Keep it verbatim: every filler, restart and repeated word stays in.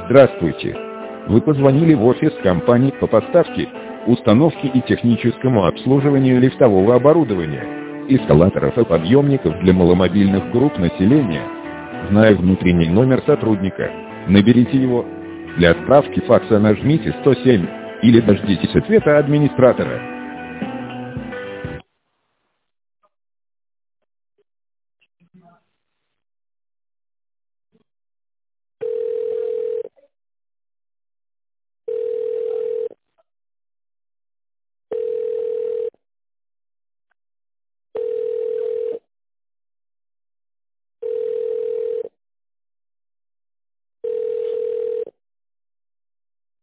Здравствуйте. Вы позвонили в офис компании по поставке, установке и техническому обслуживанию лифтового оборудования, эскалаторов и подъемников для маломобильных групп населения. Зная внутренний номер сотрудника, наберите его. Для отправки факса нажмите сто семь или дождитесь ответа администратора.